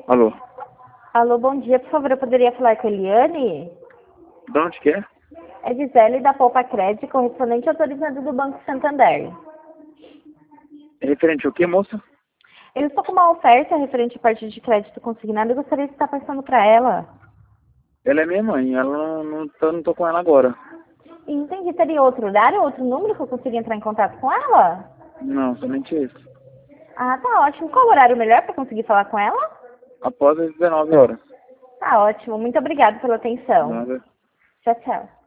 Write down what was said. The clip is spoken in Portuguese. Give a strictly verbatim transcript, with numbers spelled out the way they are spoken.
Alô? Alô, bom dia. Por favor, eu poderia falar com a Eliane? De onde que é? É Gisele da Poupa Crédito, correspondente autorizado do Banco Santander. É referente ao que, moça? Eu estou com uma oferta referente à parte de crédito consignado e gostaria de estar passando para ela. Ela é minha mãe, ela não, não, tô, não tô com ela agora. Entendi. Teria outro horário, outro número que eu consiga entrar em contato com ela? Não, somente isso. Ah, tá ótimo. Qual o horário melhor para conseguir falar com ela? Após as dezenove horas. Tá ótimo. Muito obrigada pela atenção. Nada. Tchau, tchau.